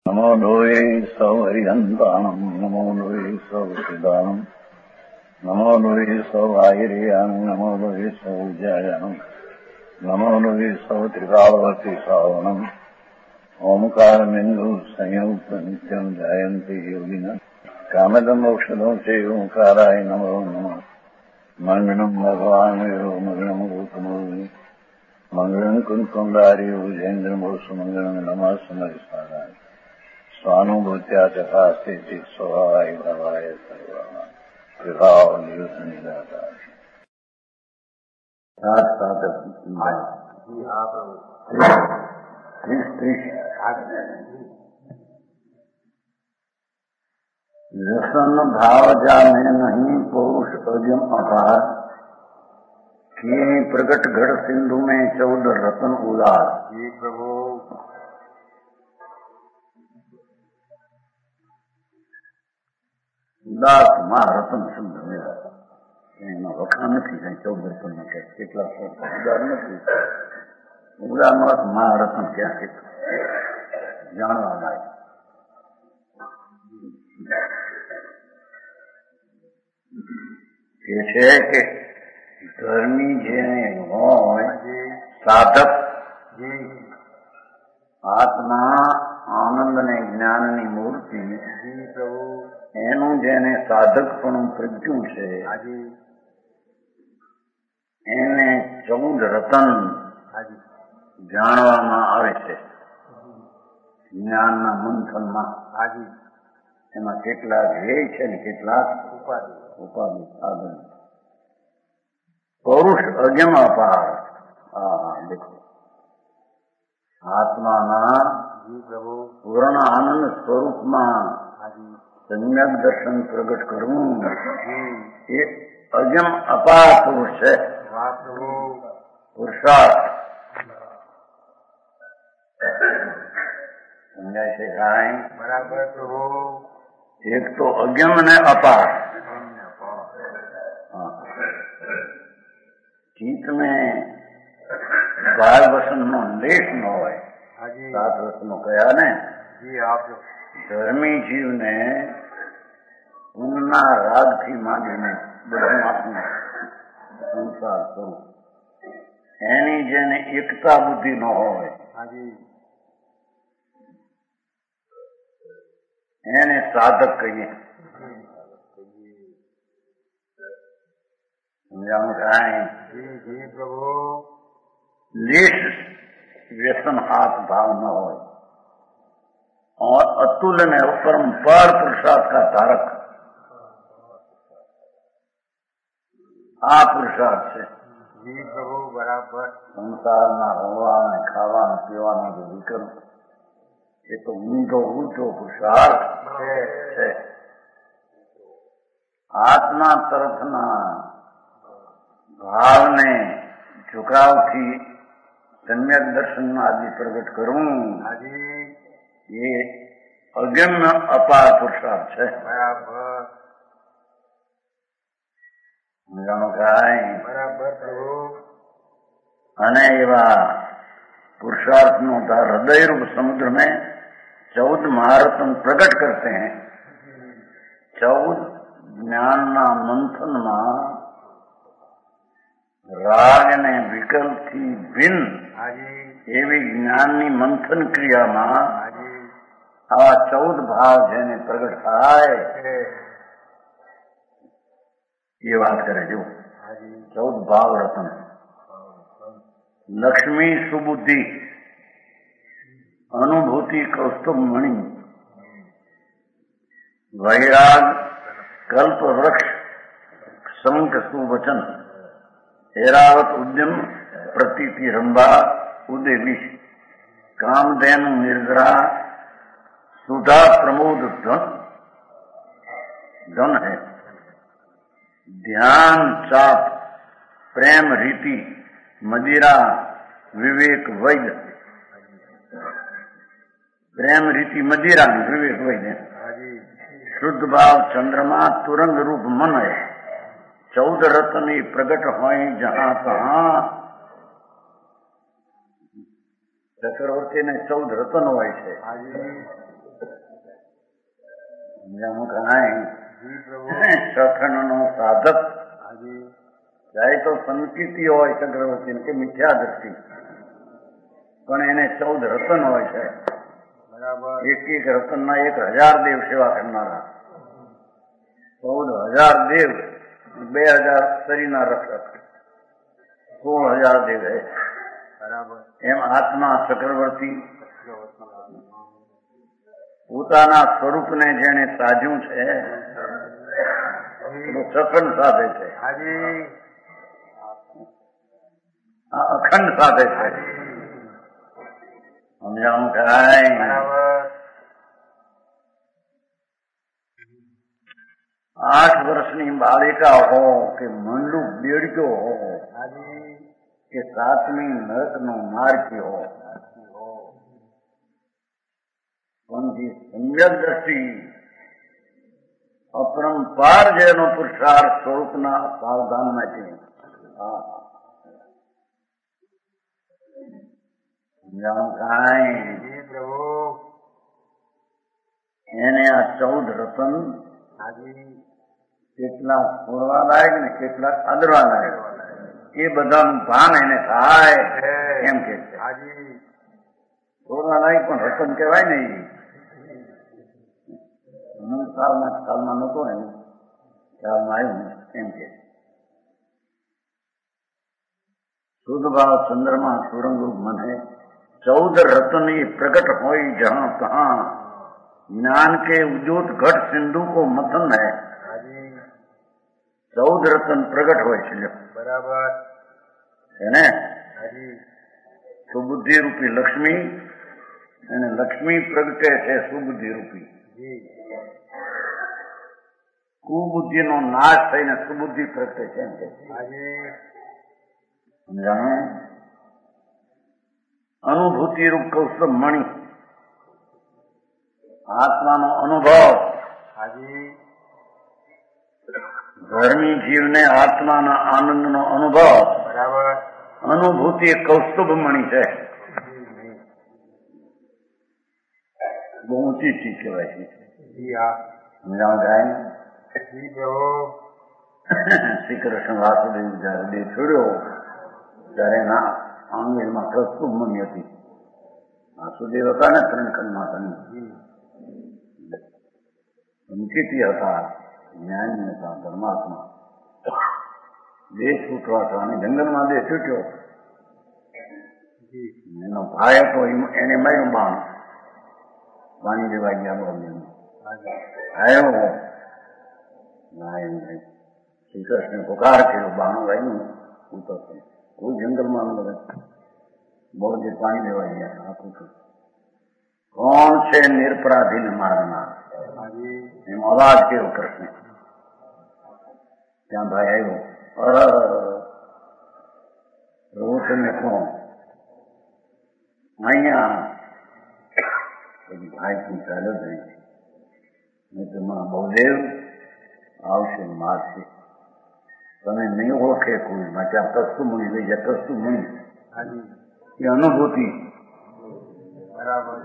नमो लोये सौहरिहन्ताणम् नमो लोये सौसिदानम् नमो लोये सौभागिर्यानम् नमो लोये सौजायानम् नमो लोये सौत्रिकावती सावनम् ओंकारमिन्दु संयुक्त नित्यम् जायन्ति योगिनः कामदम् मोक्षदम् च ओंकाराय नमो नमः मङ्गलम् भगवान् वीरो मङ्गलम् रूपमोहि मङ्गलम् कुन्कुण्डारि भुजेन्द्रमोसु मङ्गलम् नमः समरिसाराय स्वानुभूत्या तथा स्थिति स्वभावाय भवाय विभाव निदाता साथ साथ रसन भाव जाने नहीं पौरुष अजम अपार किए प्रगट घड़ सिंधु में 14 रतन उदार। जी प्रभु ઉદાસ માં રતન શબ્દ મેળા એમાં વખાણ નથી કઈ 14 રતન કેટલા ઉદાર નથી ઉદાર નો મા રતન ક્યાં છે જાણવા લાગે એ છે કે ધર્મી જેને હોય સાધક આત્મા આનંદ ને જ્ઞાન ની મૂર્તિ પ્રભુ એનું જેને સાધકપણું પ્રજ્ઞું છે એને 14 રતન જાણવામાં આવે છે જ્ઞાનના મંથનમાં એમાં કેટલાક ધ્યેય છે ને કેટલાક ઉપાધિ સાધન પૌરુષ અગમ અપાર દેખો આત્માના પૂર્ણ આનંદ સ્વરૂપમાં सम्यक दर्शन प्रकट करूं ये अजम अपार पुरुष है पुरुषार्थ समझाए से खाए बराबर प्रभु एक तो अगम ने अपार चित्त में बाल वसन नो लेश न हो 7 वसनों कया ने जी आप ધર્મી જીવને ઊંઘના રાગથી માંડીને બધું આપણું સંસાર કરું એની જેને એકતા બુદ્ધિ ન હોય એને સાધક કહીએ સમજાણું થાય प्रभु લેશ વ્યસન હાથ ભાવ ન હોય और अतुलनीय परम्पार पुरुषार्थ का धारक आ पुरुषार्थ છે जी प्रभु बराबर संसाરના હોવાને ખાવાને પીવાનો જે વિકલ્પ એ તો ઊંધો પુરુષાર્થ છે આત્મા તરફના ભાવને ઝુકાવથી સમ્યક દર્શન આદિ પ્રગટ કરવું ये अगम्य अपार पुरुषार्थ है बराबर प्रभु અને એવા પુરુષાર્થનો હૃદય રૂપ સમુદ્ર में 14 महारत्न प्रकट करते हैं 14 જ્ઞાનના મંથનમાં રાગ ને વિકલ્પથી ભિન્ન એવી જ્ઞાનની મંથન ક્રિયામાં આવા 14 ભાવ જેને પ્રગટ થાય એ વાત કરે જો 14 ભાવ રતન લક્ષ્મી સુબુદ્ધિ અનુભૂતિ કૌસ્તુભ મણિ વૈરાગ કલ્પ વૃક્ષ શંખ સુવચન એરાવત ઉદ્યમ પ્રતીતિ રંભા उदय विष कामधेनु निर्जरा सुधा प्रमोद धन है ध्यान चाप प्रेम रीति मदिरा विवेक वैद्य प्रेम रीति मदिरा विवेक वैद्य शुद्ध भाव चंद्रमा तुरंग रूप मन है 14 रत्न प्रकट होए जहां तहां चक्रवर्ती ने 14 રતન હોય છે જાણો કહાય જી પ્રભુ સખણનો સાધક હાજી ચાહે તો સંકિતિ હોય ચક્રવર્તી કે મિથ્યા દ્રષ્ટિ, પણ એને 14 રતન હોય છે. બરાબર એક એક રતનના 1000 દેવ સેવા કરનારા, 14,000 દેવ, 2000 શરીરના રક્ષક, 16,000 દેવ હે. બરાબર એમ આત્મા ચક્રવર્તી પોતાના સ્વરૂપને જેને સાજ્યું છે સખંડ સાધે છે, હાજી આ અખંડ સાધે છે. સમજાણું કાંઈ? બરાબર 8 વર્ષની બાળિકા હો કે મંડુક બેડક્યો હો હાજી કે 7મી નરકનો માર્ગી હો, પણ જે સમ્યક દ્રષ્ટિ અપરંપાર જેનો પુરુષાર્થ સ્વરૂપના સાવધાનમાં છે, સમજાણું કાંઈ? જી પ્રભુ એને આ 14 રતન હાજી કેટલાક છોડવા લાયક ને કેટલાક આદરવા લાયક, એ બધાનું ભાન એને થાય એમ કે છે. હાજી છોડવા લાયક પણ રતન કહેવાય ને, કાલમાં નતો ને ખ્યાલમાં આવ્યું એમ કે શુદ્ધ ભાવ ચંદ્રમાં સુરંગરૂપ મને 14 रत्न ये प्रकट होई जहां कहां, ज्ञान के उद्योत घट सिंधु को मथन है. 14 रत्न प्रकट હોય છે બરાબર છે ને. હાજી સુબુદ્ધિ રૂપી લક્ષ્મી, અને લક્ષ્મી પ્રગટે છે સુબુદ્ધિ રૂપી. કુબુદ્ધિનો નાશ થઈને સુબુદ્ધિ પ્રગટે છે એમ કે હાજી સમજાણું? અનુભૂતિ રૂપ કૌસ્તભ મણિ, આત્માનો અનુભવ. હાજી ધર્મી જીવને આત્માના આનંદનો અનુભવ, બરાબર અનુભૂતિ એ કૌસ્તભ મણિ છે. બહુ ઊંચી ચીજ કહેવાય છે. જી હા સમજાવવા જાય? જી પ્રભુ શ્રી કૃષ્ણ વાસુદેવ જયારે દેહ છોડ્યો ત્યારે એના આંગળીમાં કૌસ્તુભ મણિ હતી. વાસુદેવ હતા ને 3 ખંડમાં સંકેતી હતા, જ્ઞાની હતા, ધર્માત્મા. દેહ છૂટવા હતા અને જંગલમાં દેહ છૂટ્યો. એનો ભાઈ હતો, એને માર્યું બાણ, પાણી લેવા ગયા બોલ્યો આવ્યો. શ્રી કૃષ્ણ પુકાર કર્યો, બાણું વાગ્યું ઉતરતો. કોઈ જંગલમાં ન બોલજે પાણી લેવા ગયા. આ પૂછું કોણ છે નિરપરાધીને મારનાર? એમ અવાજ કર્યો કૃષ્ણ. ત્યાં ભાઈ આવ્યો, પ્રભુ તમે કોણ? અહીંયા પછી ભાઈ તું ચાલ્યો જાય છે, મેં તમારા બહુદેવ આવશે મારશે, તમે નહીં ઓળખે કોઈ માટે આ કસ્તું મણી લઈ જાય. કસ્તું મણી એ અનુભૂતિ. બરાબર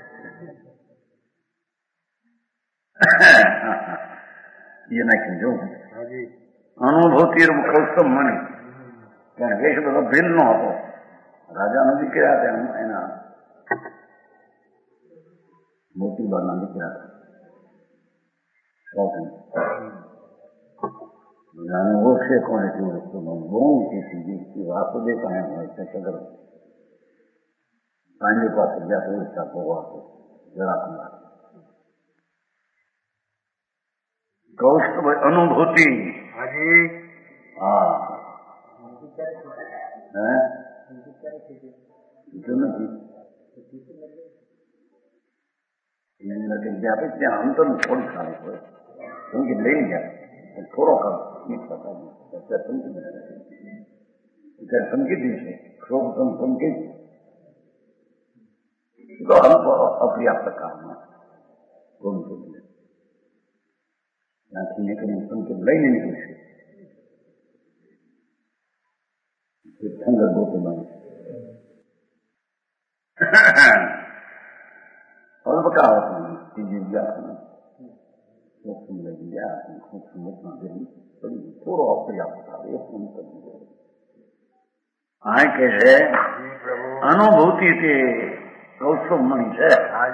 એ નાખી જોઉં અનુભૂતિ કૌસ્તભ મણી. કારણ વેશ બધો ભીલ નો હતો, રાજાનો દીકરા હતા, એના મોતીબાના દીકરા હતા. ઓળખે કોણ એટલું વસ્તુ બહુ ઊંચી ચીજ વાસુદેવ પાસે હોય છે. સગર પાંડે પાસે જ્યાં ઓળખતા હોવાતો જરાકુમાર કૌસ્તભ અનુભૂતિ. હાજી હા નથી ત્યાં અંતરનું થોડું સારું હોય, કેમ કે લઈ ગયા થોડો સંકેત છે. સંકેત અપ્રિયા પ્રકારમાં ત્યાંથી નીકળીને સંકેત લઈને નીકળશે. ઠંડક ગોતો બને અલ્પકાળ ત્રીજી વ્યાસ सूक्ष्म लगी गया सूक्ष्म गिरी बड़ी थोड़ा पर्याप्त था एक कर दिया आए के है अनुभूति के कौस्तुभ मणि है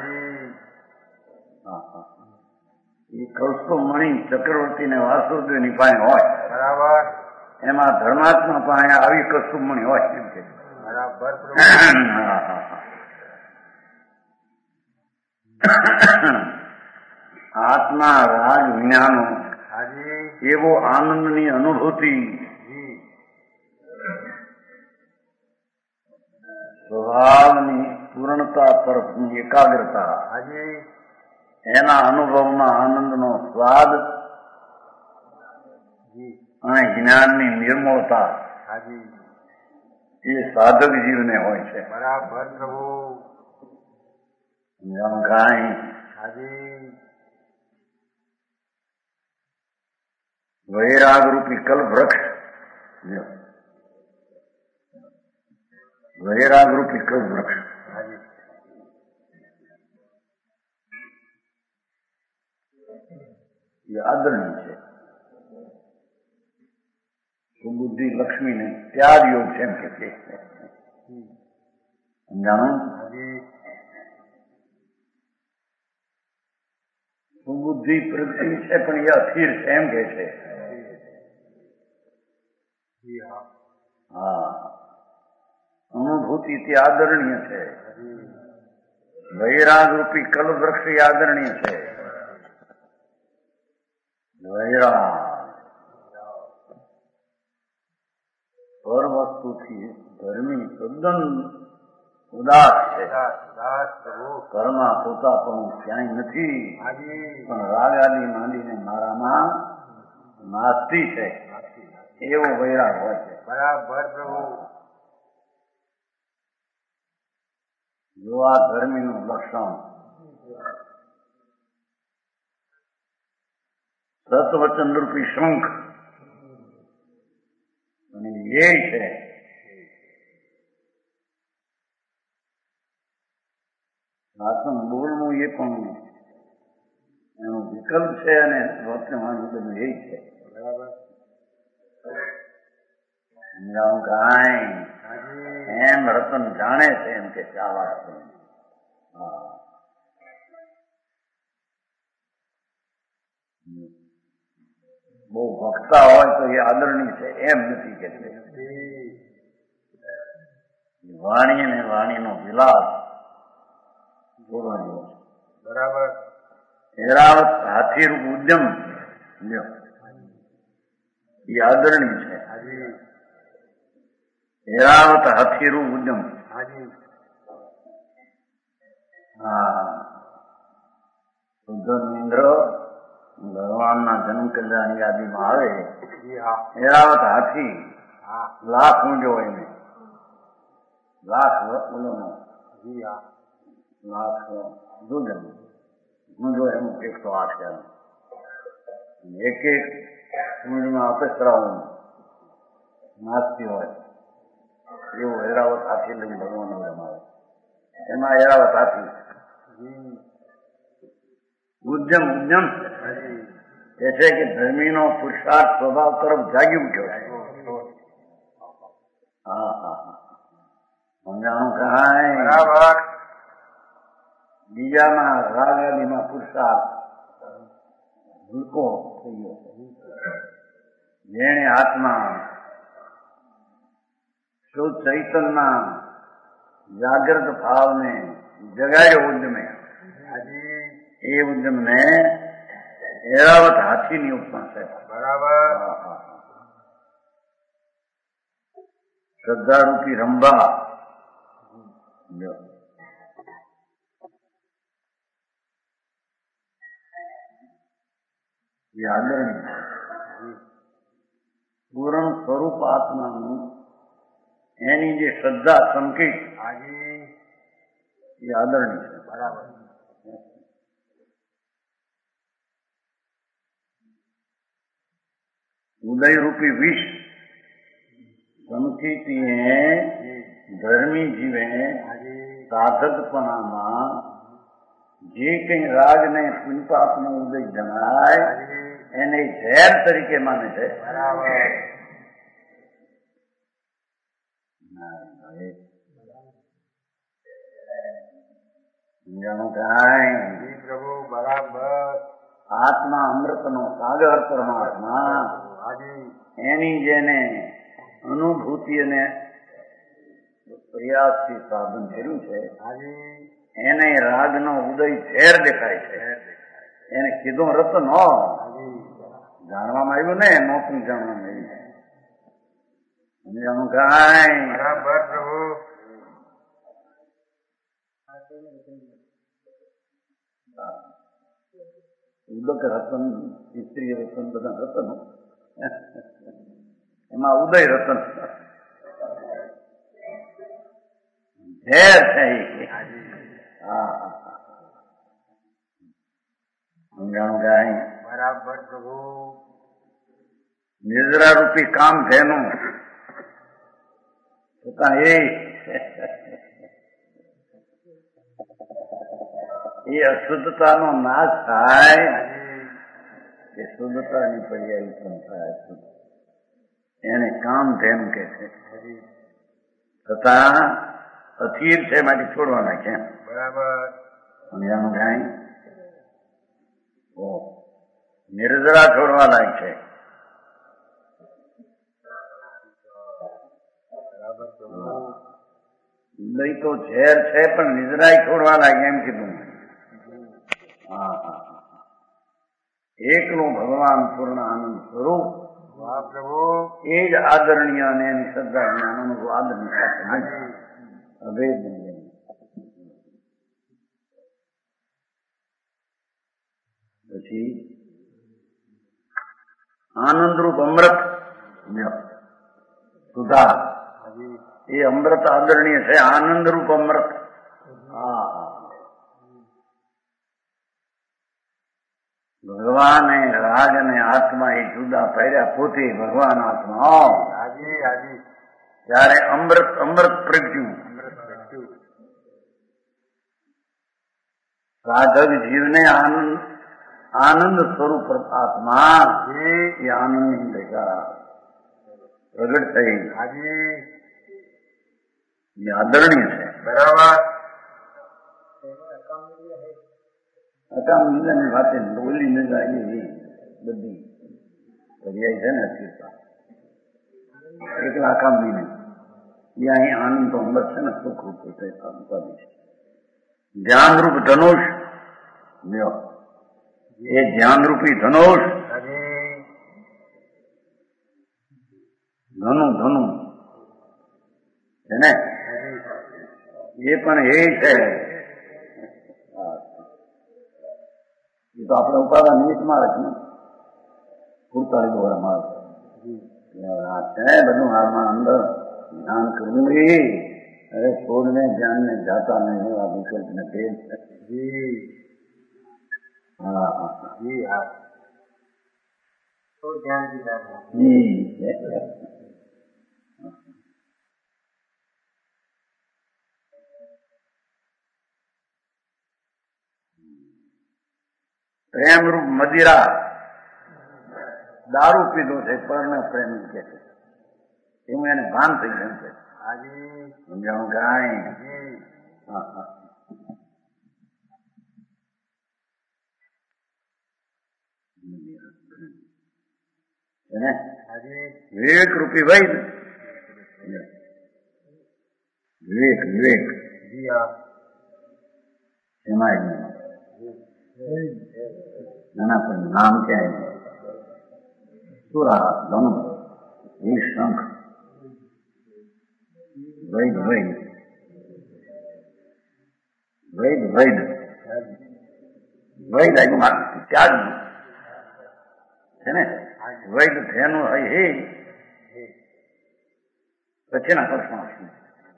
ये कौस्तुभ मणि चक्रवर्ती ने वासुदेव ની પાસે હોય બરાબર એમાં ધર્માત્મા પાસે આવી કૌસ્તુભ મણિ હોય એમ કે બરાબર આત્મા રાજ વિજ્ઞાનો એવો આનંદની અનુભૂતિ સ્વભાવની પૂર્ણતા તરફની એકાગ્રતા એના અનુભવમાં આનંદનો સ્વાદ અને જ્ઞાનની નિર્મળતા એ સાધક જીવને હોય છે બરાબર પ્રભુ કાંઈ વૈરાગ રૂપી કલ્પ વૃક્ષ વૈરાગ રૂપી કલ્પ વૃક્ષ એ આદરણીય છે સુબુદ્ધિ લક્ષ્મીને ત્યાગ યોગ છે એમ કે છે સમજાણું સુબુદ્ધિ પ્રગતિ છે પણ એ અસ્થિર છે એમ કે છે હા અનુભૂતિ તે આદરણીય છે વૈરાગ રૂપી કલ્પવૃક્ષ એ આદરણીય છે વૈરાગ પર વસ્તુથી ધર્મી તદ્દન ઉદાસ છે ઘરમાં પોતા પણ ક્યાંય નથી પણ રાગ આદિ માંડીને મારામાં નાસ્તી છે એવો વૈરાગ હોય છે બરાબર પ્રભુ જો આ ધર્મીનું લક્ષણ સતવચન રૂપી શંખ અને એ છે વાતનું બોલવું એ પણ એનો વિકલ્પ છે અને વર્તમાન બધું એ છે બરાબર કાંઈ એમ રતન જાણે છે એમ કે આ વાત બહુ ભક્તા હોય તો એ આદરણીય છે એમ નથી કે વાણી અને વાણીનો વિલાપ બોલવાનો બરાબર એરાવત હાથી રૂપ ઉદ્યમ એ આદરણીય છે એરાવત હાથી રૂપ ઉદ્યમ હા સુધર્મેન્દ્ર ભગવાનના જન્મ કલ્યાણ યાદીમાં આવે એરાવત હાથી લાખ ઊંજો હોય ને લાખ બોલોનો લાખ દુજન ઊંજો એમ 108 એક એક ઊંડમાં અપેક્ષાઓ નાચતી હોય એવું એરાવત હાથી લઈને ભગવાન રમાવે એમાં એરાવત હાથી ઉદ્યમ ઉદ્યમ એ છે કે ધર્મીનો પુરુષાર્થ સ્વભાવ તરફ જાગી ઉઠ્યો છે હા હા હા સમજાણું કાંઈ બરાબર બીજામાં રાગ આદિમાં પુરુષાર્થ હલકો થઈ ગયો છે જેણે આત્મા શુદ્ધ ચૈતનના જાગ્રત ભાવને જગાડ્યો ઉદ્યમે એ ઉદ્યમને એરાવત હાથીની ઉપમા છે બરાબર શ્રદ્ધારૂપી રંભા એ આદરણીય પૂર્ણ સ્વરૂપ આત્માનું એની જે શ્રદ્ધા સંકેત એ આદરણીય છે બરાબર ઉદયરૂપી વિષ સંકેતીએ ધર્મી જીવે સાધકપણામાં જે કઈ રાગને પુણ્યપાપનો ઉદય જણાય એને ઝેર તરીકે માને છે. બરાબર. સમજાણું કાંઈ? જી પ્રભુ બરાબર. આત્મા અમૃતનો સાગર પરમાત્મા હાજી એની જેને અનુભૂતિ અને પ્રયાસથી સાધન કર્યું છે હાજી એને રાગનો ઉદય ઝેર દેખાય છે. એને કીધું રતન હો, હાજી જાણવામાં આવ્યું ને, નહોતું જાણવામાં આવ્યું. સમજાણું કાંઈ? બરાબર પ્રભુ. ઉદક રતન, સ્ત્રી રતન, બધા રતન, એમાં ઉદય રતન ઝેર છે. હા, સમજાણું કાંઈ? બરાબર પ્રભુ. નિદ્રા રૂપી કામ થેનું છતાં એ અશુદ્ધતાનો નાશ થાય કે શુદ્ધતાની પર્યાય ઉત્પન્ન થાય, એને કામ ધેનું કે છે. છતાં અસ્થિર છે, માટે છોડવાના કેમ? બરાબર. સમજાનું કાંઈ? નિર્જરા છોડવા લાયક છે. બરાબર પ્રભુ. ઉદય તો ઝેર છે પણ નિજરાય છોડવા લાગે એમ કીધું. હા હા, એકલું ભગવાન પૂર્ણ આનંદ સ્વરૂપ. વાહ પ્રભુ. એ જ આદરણીય અને એની શ્રદ્ધા જ્ઞાન અનુભવ આદરની સાથે અભેદ નહીં. પછી આનંદરૂપ અમૃત સુધા, એ અમૃત આદરણીય છે. આનંદરૂપ અમૃત. હા, ભગવાન રાગ અને આત્મા એ જુદા પાડ્યા, પોતે ભગવાન આત્મા. હાજી હાજી. ત્યારે અમૃત અમૃત પ્રગટ્યું. અમૃત પ્રગટ્યું. સાધક જીવને આનંદ આનંદ સ્વરૂપ આત્મા એ આનંદની દશા પ્રગટ થઈ. હાજી એ આદરણીય છે. બરાબર. અકામ નિંદાની વાતે બોલી ન જાય એ બધી પર્યાય છે ને અસ્થિરતા. એકલા અકામ નહીં, એ અહીં આનંદ તો અમૃત છે ને, સુખ રૂપ છે, ઉપાધિ છે. ધ્યાનરૂપ ધનુષ, એ ધ્યાનરૂપી ધનુષ, ધનુ ધનુ છે ને, એ પણ એ છે. એ તો આપણે ઉપાદા નિમિત્તમાં જ ને 48 વર્ષમાં આ છે બધું. આમાં અંદર ધ્યાન કરવું એ અરે છોડને ધ્યાનને જાતા નહીં એવા વિકલ્પને ભેદ છે. હા હા જી હા. પ્રેમરૂપ મદિરા, દારૂ પીધો છે પરને પ્રેમ કે છે, એવું એને ભાન થઈ ગયું છે. સમજાણું કાંઈ? હા હા. વિવેક રૂપી વૈદ, વિવેક વિવેક એમાં નાના પણ નામ ક્યાંય સુરા ધનુ એ શંખ વૈદ વૈદ વૈદ વૈદ વૈદ આવ્યું ત્યાગ છે ને. વૈદ થયાનું હોય હે પછીના પ્રશ્ન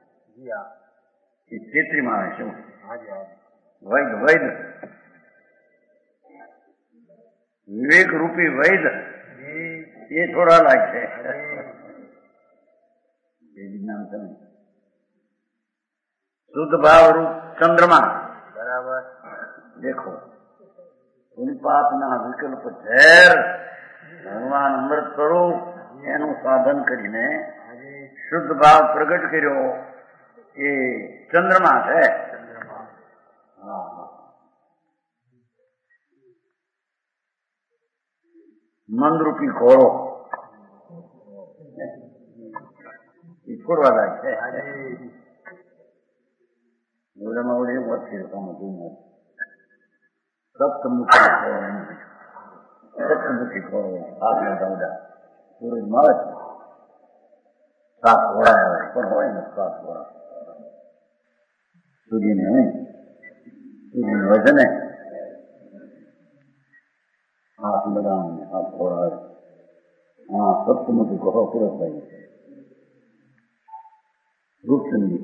એ 33 માં આવે છે. વૈદ વૈદ વિવેક રૂપી વૈદ એ થોડા લાગશે. શુદ્ધ ભાવ રૂપ ચંદ્રમા, બરાબર. देखो પુનિપાપના વિકલ્પ ઝેર ભગવાન અમૃત સ્વરૂપ એનું સાધન કરીને શુદ્ધ ભાવ પ્રગટ કર્યો એ ચંદ્રમા છે. મંદરૂપી ઘોડો એ છોડવા લાગે છે. ઓલામાં ઓલી વાત છે સપ્તમુખી ઘોડો આપને દાદા સૂરજ મળે છે. 7 ઘોડા આવે પણ હોય ને 7 ઘોડા સૂર્યને વજને હાથ લગાવીને 7 ઘોડા આવે. હા, સપ્તમુખી ઘોડો પૂરો થાય છે. રૂપચંદી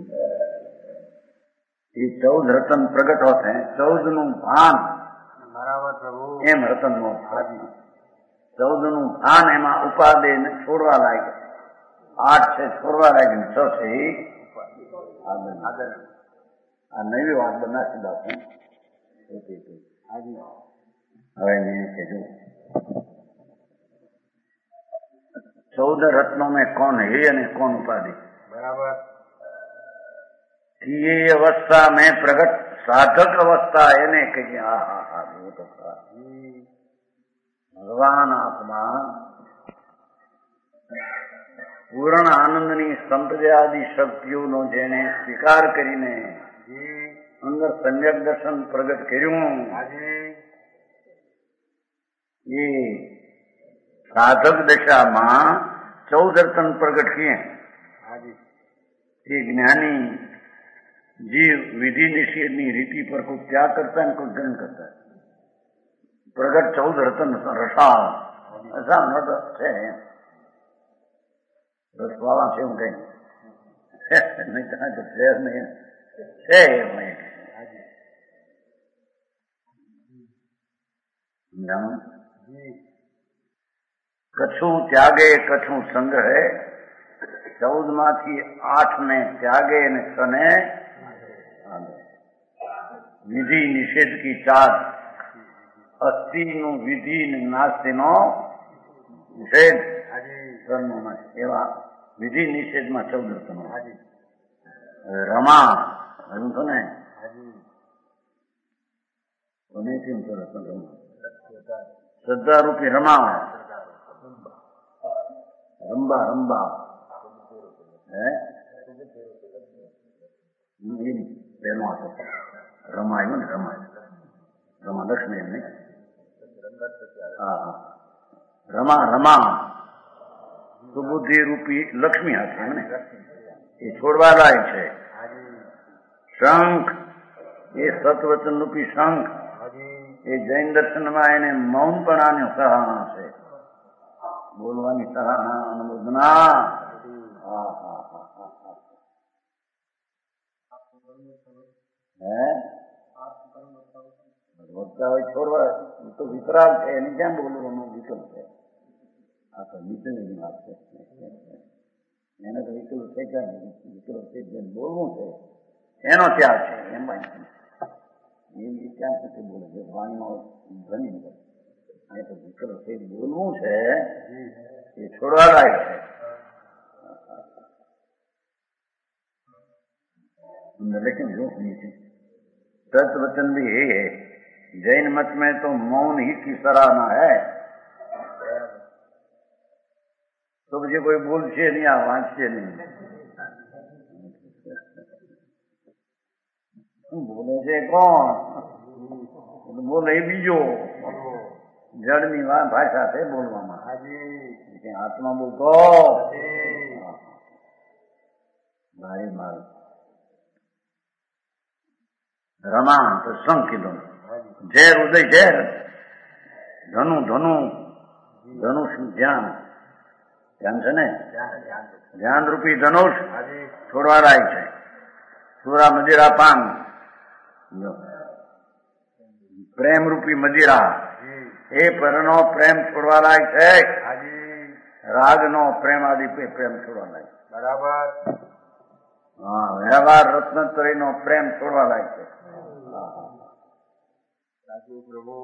એ 14 રતન પ્રગટ હોત હે. 14 નું ભાન એમ રતન નો 14 નું ભાન એમાં ઉપાદે છોડવા લાગે. 8 છે છોડવા લાગે ને 6 છે આદર. આ નવી વાત બનાવી દાખલ. હવે કે જો 14 रत्नों में कौन है અને कौन उपाधि बराबर. ये अवस्था में प्रगट साधक अवस्था એને કહીએ. હા वो तो ભગવાન આત્મા પૂર્ણ આનંદની સંપ્રદાયાદી શક્તિઓનો જેને સ્વીકાર કરીને અંદર સમ્યક દર્શન પ્રગટ કર્યું એ સાધક દશામાં 14 રતન પ્રગટ किए. ये ज्ञानी जीव विधि निषेधनी रीति पर को त्याग करता है, को ग्रहण करता है. प्रगट 14 रतन रसा ऐसा नट है. रसवाला से हूँ कहीं नहीं कहा तो शेर नहीं है. कछु त्यागे कछु संग्रह 14 માંથી 8 ને ત્યાગે અને સને વિધિ નિષેધ કી 4 અસ્થિ નું વિધિ નાસ્તિ નો નિષેધ એવા વિધિ નિષેધમાં 14 રતનો. રમા હજુ તો ને કેમ રતન રમા શ્રદ્ધા રૂપી રમા રંબા રંબા પેલો હતો રમાયું ને રમા લક્ષ્મી એમને રમા રમા સુબુદ્ધિ રૂપી લક્ષ્મી હતી એમને એ છોડવા લાયક છે. શંખ એ સતવચન રૂપી શંખ એ જૈન દર્શનમાં એને મૌનપણાની સરાહના છે. બોલવાની સરાહના અનુમોદના. ભગવત્તા હોય છોડવા તો વિતરાગ છે એને ક્યાં બોલવાનો વિકલ્પ છે. આ તો નીચેની વાત છે. એને તો વિકલ્પ છે ક્યાં વિકલ્પ છે જેમ બોલવું છે એનો ત્યાગ છે. એમાં એ ક્યાં સુધી બોલે છે વાણીમાં ઘણી એ તો વિકલ્પ છે બોલવું છે એ છોડવા લાયક છે. लेकिन जो सत वचन भी है. जैन मत में तो मौन ही की सराहना है. तो मुझे कोई बोलছে नहीं आ वांचছে नहीं બોલે છે કોણ બોલે બીજો જળની ભાષા છે બોલવામાં. હાથમાં બોલતો ભાઈ મારું રમા તો સંકિલો ઝેર ઉદય ઝેર ધનુ ધનુ ધનુષ ધ્યાન ધ્યાન છે ને ધ્યાન રૂપી ધનુષ છોડવા લાયક છે. સુરા મદિરા પાન પ્રેમ રૂપી મદિરા એ પરનો પ્રેમ છોડવા લાયક છે. રાગ નો પ્રેમ આદિ પ્રેમ છોડવા લાયક. બરાબર. હા વ્યવહાર રત્નત્રય નો પ્રેમ છોડવા લાયક છે. સાચું પ્રભુ.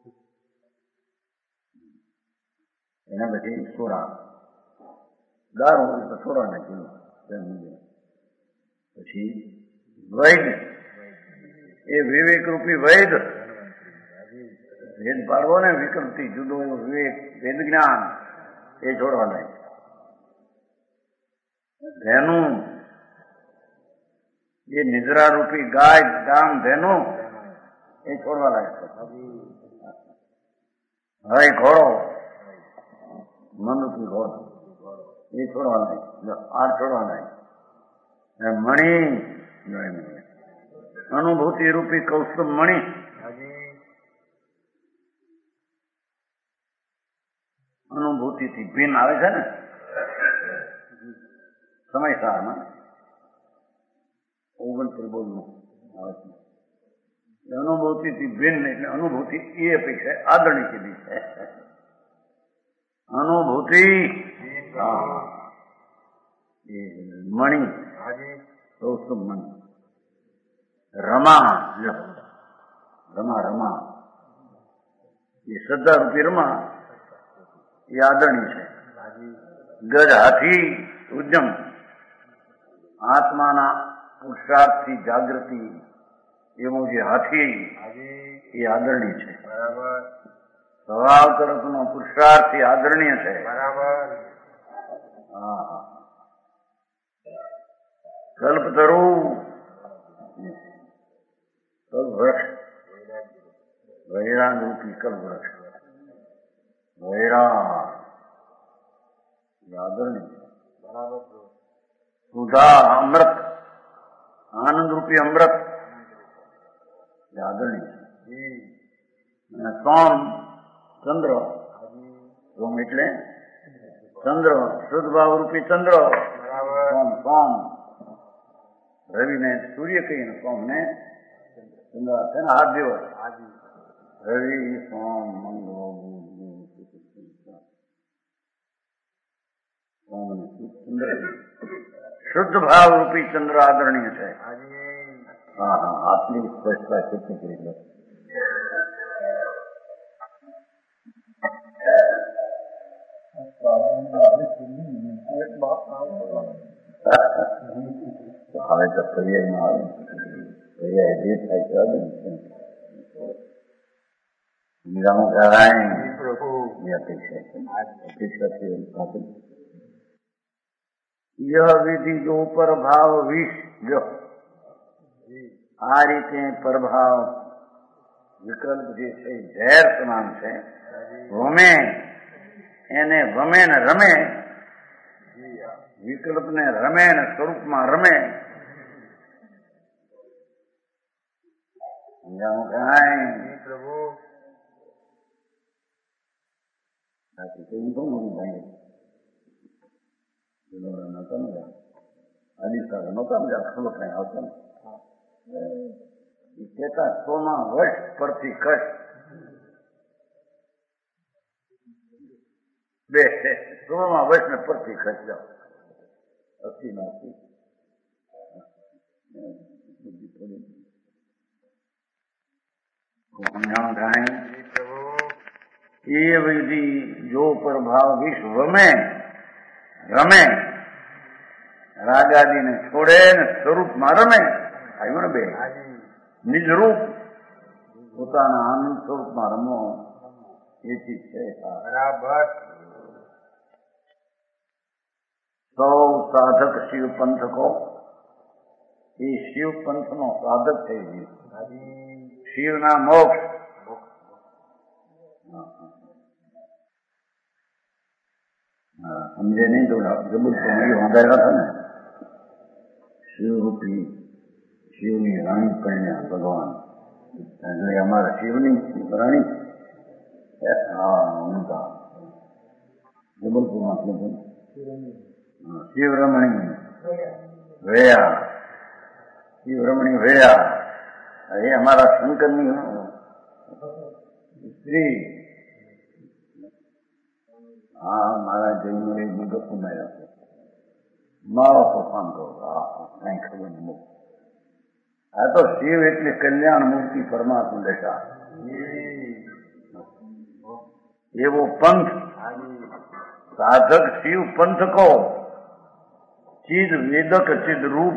એના પછી સોડા દારૂ તો સોડા નાખ્યું પછી વૈદ એ વિવેક રૂપી વૈદ ભેદ પાડવો ને વિકૃતિ જુદો વિવેક વેદ જ્ઞાન એ છોડવા નહીં. ધેનું એ નિદ્રા રૂપી ગાય ગામ ધેનું એ છોડવા લાગે. હવે ઘોડો મનુષ્ય ઘોડો એ છોડવા લાગે. આ છોડવા લાગે. મણી અનુભૂતિ રૂપી કૌસ્તુભ મણી અનુભૂતિ થી ભિન્ન આવે છે ને સમયસારમાં 29 બોલનું આવે છે. અનુભૂતિ થી ભિન્ન એટલે અનુભૂતિ એ અપેક્ષા આદરણી કીધી છે. અનુભૂતિ મણી કૌસ્તુભ મણી રમા રમા રમા એ શ્રદ્ધા રૂપી રમા એ આદરણી છે. ગજ હાથી ઉદ્યમ આત્માના પુરુષાર્થથી જાગૃતિ એવો જે હાથી એ આદરણીય છે. સ્વભાવ તરફનો પુરુષાર્થથી આદરણીય છે. કલ્પતરુ કલ્પવૃક્ષ વૈરાગ રૂપી કલ્પવૃક્ષ વૈરાગ આદરણીય છે. સુધા અમૃત આનંદ રૂપી અમૃત આદરણીય છે. અને સોમ ચંદ્ર સોમ એટલે ચંદ્ર શુદ્ધ ભાવ રૂપી ચંદ્ર સોમ સોમ રવિને સૂર્ય કહીને સોમ ને ચંદ્ર છે ને 8 દિવસ રવિ સોમ મંગળ ચંદ્ર શુદ્ધ ભાવ રૂપી ચંદ્ર આદરણીય છે. હા હા આટલી સ્પષ્ટતા કેટલી કરી લો. હવે તો પર્યાયમાં આવે પર્યાય જે થાય છે નિરામો કરાય એ અપેક્ષા છે. यह विधि जो प्रभाव विष जो આ રીતે પ્રભાવ વિકલ્પ જે છે ઝેર સમાન છે. વમે એને વમે ને રમે વિકલ્પ ને રમે ને સ્વરૂપમાં રમે સમજાવું કાંઈ પ્રભુ બાકી કઈ કોણ ભાઈ નહોતા ને અનિષ્ઠા નહોતા ને ખબર કઈ આવતા ને એ કહેતા 100 વર્ષ પરથી કચ્છ બે 100 વર્ષ ને પરથી કચ્છ જાઓ 80 એ વિધિ જો પ્રભાવ વિશ્વ में રમે રાગાદીને છોડે ને સ્વરૂપમાં રમે આવ્યું ને બે નિજ રૂપ પોતાના આનંદ સ્વરૂપમાં રમો એ ચીજ છે બરાબર. સૌ સાધક શિવ પંથકો એ શિવ પંથનો સાધક થઈ ગયું. શિવના મોક્ષ સમજે નહીં તો જબરદસ્ત વાંધાયેલા હતા ને શિવરૂપી શિવની રાણી કન્યા ભગવાન એટલે અમારા શિવની રાણી ઊંઘા જબલપુરમાં શિવરમણી વયા શિવરમણી વયા એ અમારા શંકરની સ્ત્રી. હા મારા જઈને એ વિગત ઉમેર્યા છે મારો તોફાન કરો કઈ ખબર નહીં. આ તો શિવ એટલે કલ્યાણ મૂર્તિ પરમાત્મા દશા એવો પંથ साधक शिव पंथ को चिद वेदक चिद रूप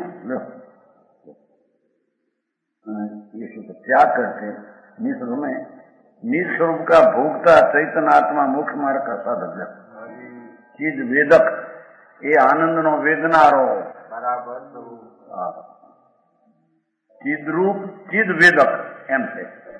ये त्याग करके निस्वरूप का भोगता चैतन्य आत्मा मुख्य मार्ग का साधक चिद वेदक ये आनंद नो वेदनारो बराबर चिद रूप चिद वेदक एम से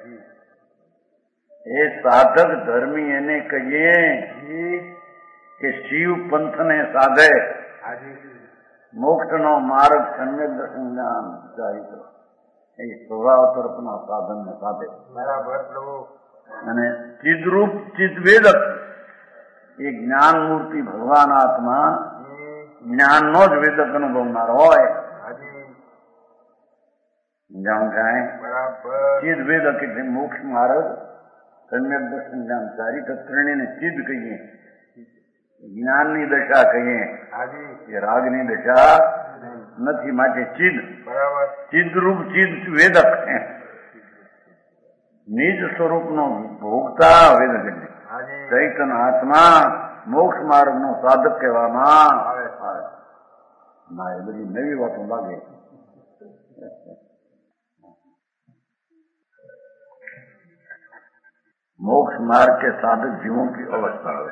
ये साधक धर्मी एने कहिए કે શિવ પંથ ને સાધે મોક્ષ નો માર્ગ સમ્યક દર્શન જ્ઞાન જાહિર એ સ્વભાવ તરફના સાધન ને સાધે બરાબર અને ચિદરૂપ ચિદવેદક એ જ્ઞાન મૂર્તિ ભગવાન આત્મા જ્ઞાન નો જ વેદક અનુભવનાર હોય જાણ કાંઈ ચિદવેદક એટલે મોક્ષ માર્ગ સમ્યક દર્શન જ્ઞાન જારી ત્રણેયને ચિદ કહીએ ज्ञान नी दशा कहिए ये राग नी दशा નથી માટે ચિદ બરાબર ચિદ રૂપ ચિદ વેદક નિજ સ્વરૂપ નો ભોગતા વેદક ચૈતન્ય આત્મા મોક્ષ માર્ગ નો સાધક કહેવામાં આવે ના એ બધી નવી વાતો લાગે मोक्ष मार्ग के साधक जीवों की अवस्था है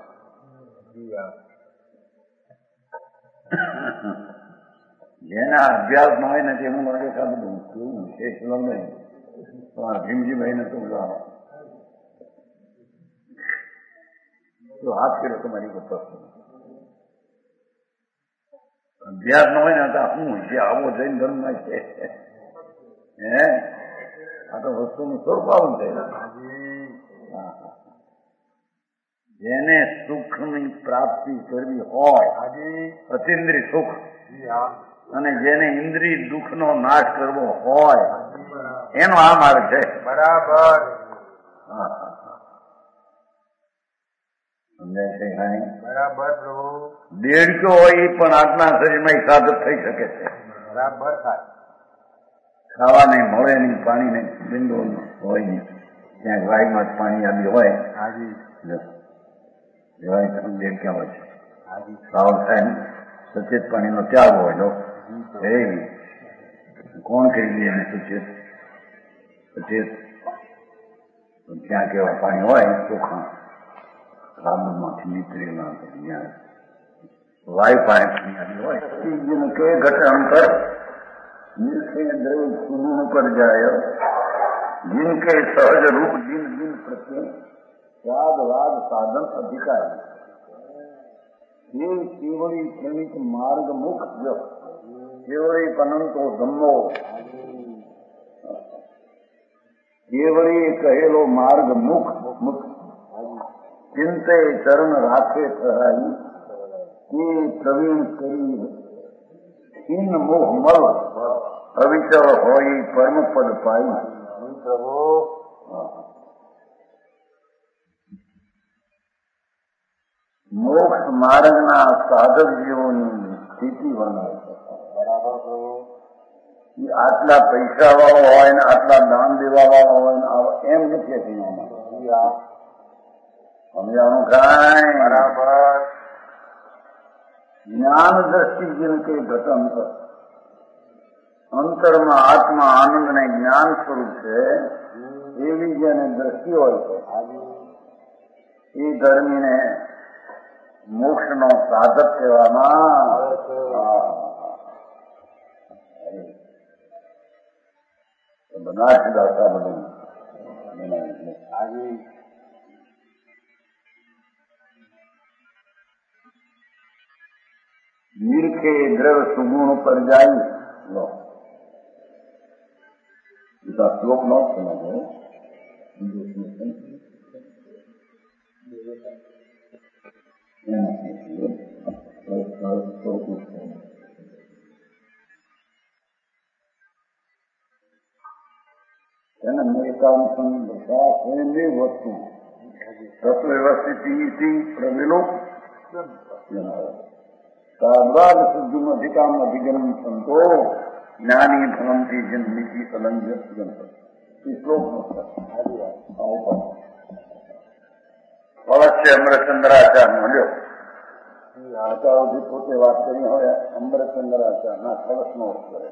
જેના અભ્યાસ ન હોય ને તેનું લાગે કે બધું કેવું વિશેષ લગ્ન ભીમજીભાઈ ને તો હાથ કર્યો તમારી પર પ્રશ્ન અભ્યાસ ન હોય ને તો શું છે આવો જૈન ધર્મ માં છે હે આ તો વસ્તુનું સ્વરૂપ આવું છે જેને સુખની પ્રાપ્તિ કરવી હોય અતિન્દ્રિય સુખ અને જેને ઇન્દ્રિય દુઃખનો નાશ કરવો હોય એનો આ માર્ગ છે બરાબર સમજાય છે કાંઈ બરાબર પ્રભુ દેડકો હોય એ પણ આજના શરીરમાં સાધક થઈ શકે છે બરાબર થાય ખાવા નહીં મળે નહીં પાણી નહીં બિંદુ હોય નહીં ત્યાં વાયુમાં જ પાણી આવી હોય હાજી ક્યાં હોય છે સાવર થાય ને સચેત પાણીનો ત્યાગ હોય લો એ કોણ કરી દે એને સચેત સચેત ત્યાં કેવા પાણી હોય ચોખા સાબુનમાંથી નીકળેલા ત્યાં વાયુ પાણી આવી હોય જેને કે ઘટે અંતર जिनके द्रव्य सुगुण पर जाए जिनके सहज रूप दिन दिन प्रति त्याग वाद साधन अधिकारी ये केवली प्रणित मार्ग मुख जो केवली पनंतो धम्मो केवली कहेलो मार्ग मुख मुख चिंते चरण राखे ठहराई कि प्रवीण करी इन मोह मल अविचल होई परम पद पाई प्रभु मोक्ष मार्ग ना साधक जीवोनी स्थिति वर्णाय बराबर प्रभु आटला पैसा वाળો હોય ને આટલા દાન દેવા વાળો હોય ને એમ નથી સમજાણું કાંઈ બરાબર જ્ઞાન દ્રષ્ટિ जिनके घट अंतर અંતરમાં આત્મા આનંદ ને જ્ઞાન સ્વરૂપ છે એવી જેને દ્રષ્ટિ હોય છે એ ધર્મીને મોક્ષ નો સાધક કહેવામાં આવે છે બનાસ દાતા બધું નીરખે દ્રવ સુગુણ પર જાય લો इसका श्लोक न समझो वस्तु तत्व्यवस्थिति प्रविलो साधवाद शुद्धि अधिकाम अधिगम संतो જ્ઞાની ભવંતી જન્મિતિ અલંઘ્ય જંત એ શ્લોકનો અવશ્ય અમરચંદ્રાચાર્ય મળ્યો આચાર્યજી પોતે વાત કરી હવે અમરચંદ્રાચાર્યના કળશનો અર્થ કરે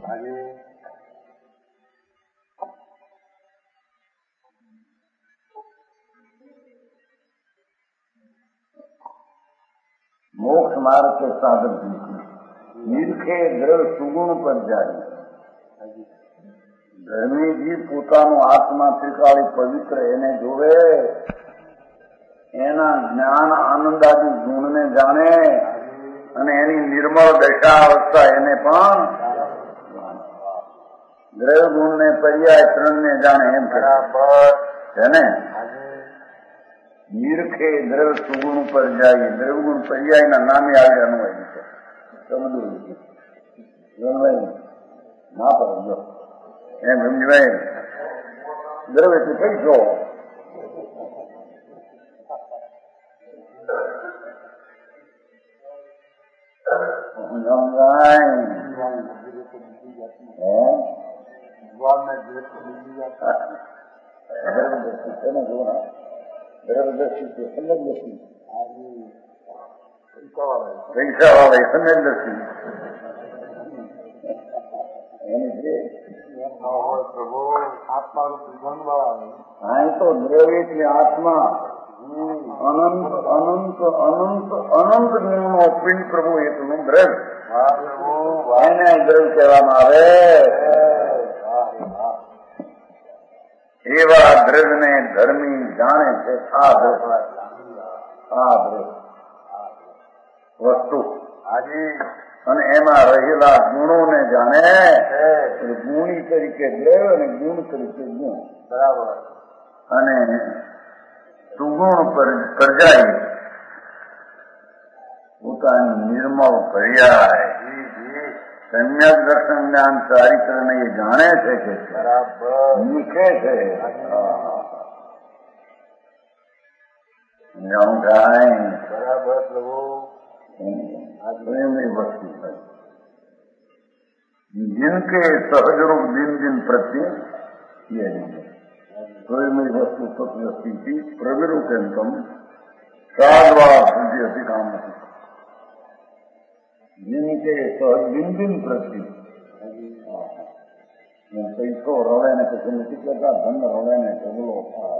मोक्ष मार्ग के साधन निरखे द्रव्य सुगुण पर जाए ધર્મીજી પોતાનો આત્મા ત્રિકાળી પવિત્ર એને જોવે એના જ્ઞાન આનંદાદી ગુણને જાણે અને એની નિર્મળ દશા અવસ્થા એને પણ દ્રવ્ય ગુણને પર્યાય ત્રણને જાણે એમ છે ને નિરખે દ્રવ્ય સુગુણ ઉપર જાય દ્રવ્યગુણ પર્યાયના નામે આવ્યાનું હોય છે સમજવું ના પડે એમ સમજવાય દ્રવ્ય એટલે પૈસો દ્રવ્યદર્શી છે સમજદર્શી પૈસા વાળા સમજદર્શી હા તો દ્રવ્ય એટલે આત્મા અનંત અનંત અનંત અનંત ગુણનો પિંડ પ્રભુ એટલું દ્રવ્ય એને દ્રવ્ય કહેવામાં આવે એવા દ્રવ્યને ધર્મી જાણે છે આ દ્રવ્ય વસ્તુ અને એમાં રહેલા ગુણોને જાણે ગુણી તરીકે દ્રવ્ય અને ગુણ તરીકે ગુણ બરાબર અને સુગુણ પરજાઈ પોતાની નિર્મળ પર્યાય સમ્યક દર્શન જ્ઞાન ચારિત્રને એ જાણે છે કે નીકળે છે બરાબર પ્રભુ वस्तु है जिनके सहज रूप दिन दिन प्रत्यय किया जाए स्वयं वस्तु सत्य प्रविरूपम साधवा बुद्धि काम नहीं जिनके सहज दिन दिन प्रत्यय पैसो रोड़े ने किसी ने कितना धन रोड़े ने ढगलो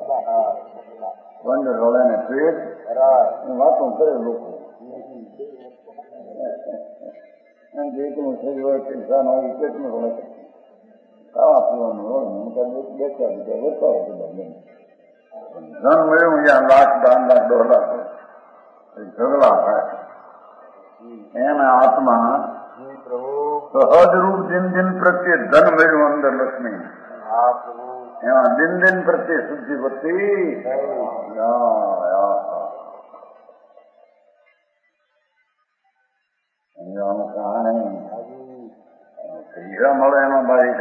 वंड रोड़े ने पेट बातों करे लोग જેટલું થઈ હોય પૈસા ના હોય કેટલું હોય ખાવા પીવાનું હોય બેચા બીજા વધતા હોય ધન મળ્યું ત્યાં લાખ 10 લાખ 2 લાખ ઝઘડા થાય એના આત્મા સહજ રૂપ દિન દિન પ્રત્યે ધન મળ્યું અંદર લક્ષ્મી એમાં દિન દિન પ્રત્યે શુદ્ધિ વધતી પૈસા મળે એમાં ભાઈ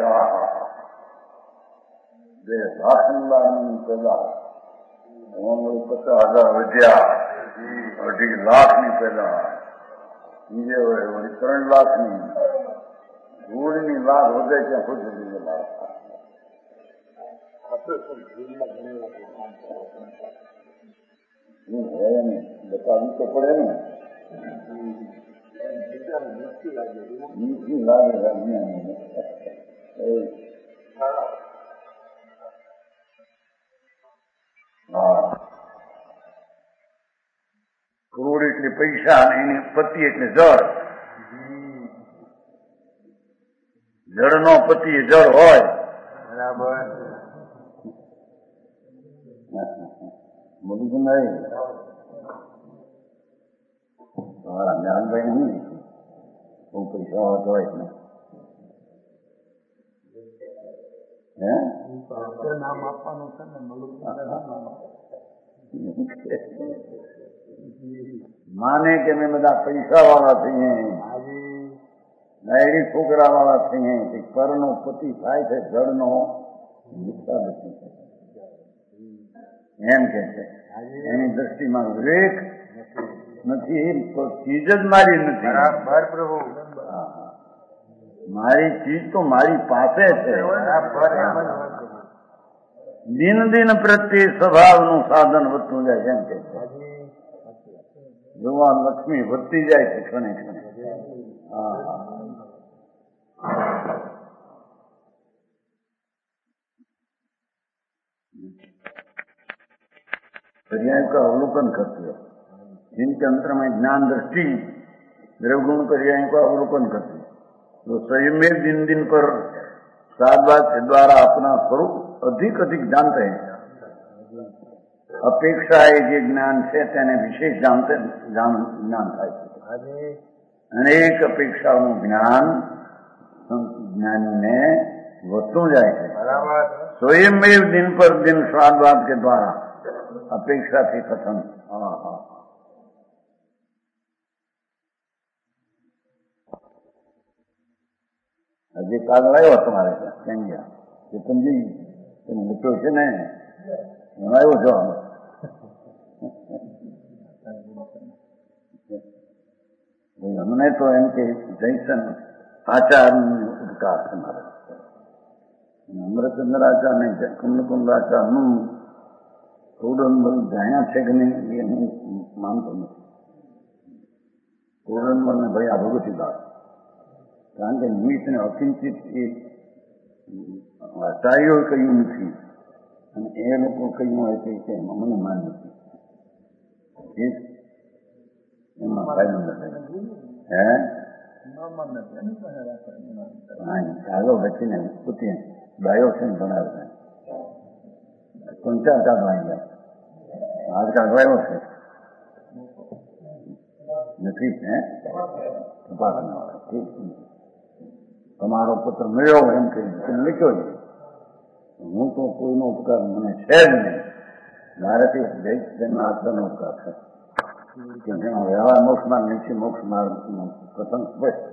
2 લાખ પેલા 50,000 વધ્યા 2.5 લાખની પેલા બીજે વળી 3 લાખની ધૂળની લાખ વધે ત્યાં ખુશ હોય ને બતાવવું તો પડે ને નીચી લાગે કરોડ એટલે પૈસા અને એની પતિ એટલે જળ જળનો પતિ એ જળ હોય બરાબર બધું તો નહીં તમારા જ્ઞાનભાઈ નહીં હું પૈસા હોતો હોય ને નામ આપવાનું છે ને માને કે અમે બધા પૈસા વાળા થઈએ નાયડી છોકરા વાળા થઈએ પરનો પતિ થાય છે જળનો એમ કે છે એની દ્રષ્ટિમાં વિવેક નથી ચીજ જ મારી નથી પ્રભુ મારી ચીજ તો મારી પાસે છે. બરાબર એમ જ હોય પ્રભુ. દિન દિન પ્રત્યે સ્વભાવનું સાધન વધતું જાય છે એમ કે છે. જોવા લક્ષ્મી વધતી જાય છે ક્ષણે ક્ષણે. હા पर्याय का अवलोकन करती है, जिनके अंतर में ज्ञान दृष्टि द्रवगुण पर्याय का अवलोकन करती है, तो स्वयं में दिन दिन पर साधवाद के द्वारा अपना स्वरूप अधिक अधिक जानते हैं. अपेक्षा એ જે જ્ઞાન છે તેને વિશેષ જ્ઞાન થાય છે. અનેક અપેક્ષાઓનું જ્ઞાન જ્ઞાનીને વધતું જાય છે. स्वयं में दिन पर दिन स्वादवाद के द्वारा अपेक्षा थी कथन. હજી કાગળ આવ્યો તમારે ત્યાં ક્યાં ગયા ચેતનજી તમે લખ્યો છે ને એમાં આવ્યો છો. અમને તો એમ કે જયસન આચાર્યનું ઉપકાર છે મારે. અમરચંદ્રાચાર્ય ને કમલકુંડાચાર્યનું થોડું જાણ્યા છે કે નહીં એ હું માનતો નથી. પૂર્ણબલ ને ભાઈ આ ભગવતીદાસ, કારણ કે નિમિત્તને અકિંચિત એ આચાર્યોએ કહ્યું નથી અને એ લોકો કહ્યું હોય કે મને માન નથી. એમાં ફાયદો નથી. ચાલો બચીને પૂછીએ ડાયો છે ને ભણાવે પંચાર કાઢવાઈ જાય હાથ કાઢવાયો છે નથી. તમારો પુત્ર મળ્યો એમ કહી લખ્યો છે. હું તો કોઈનો ઉપકાર મને છે જ નહીં. મારાથી જૈનના આત્માનો ઉપકાર છે કે જેનો વ્યવહાર મોક્ષ માર્ગ નીચે મોક્ષ માર્ગનું કથન સ્પષ્ટ.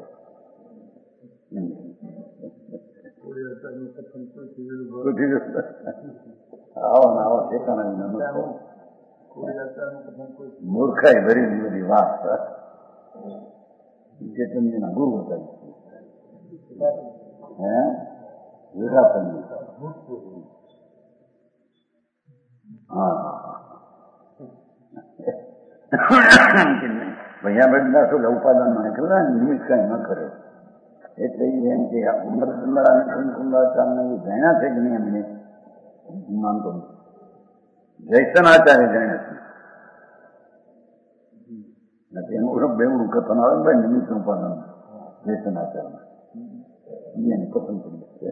આવો ને આવો ઠેકાણા મૂર્ખાઈ ભરી બધી વાત ચેતનજીના ગુરુ હતા. વિરાસનજી. ભૈયા બધા શું ઉપાદાન મને ખબર નિમિત્ત કઈ ન કરે એટલે એમ કે અમરચંદ્ર અને કુંડાચાર્યને એ જાણ્યા છે કે નહીં એમને માનતો નથી. જયસનાચાર્ય જાણ્યા છે એનું બેવડું કથન આવે ભાઈ નિમિત્ત ઉપાદાન જયસનાચાર્ય એને પસંદ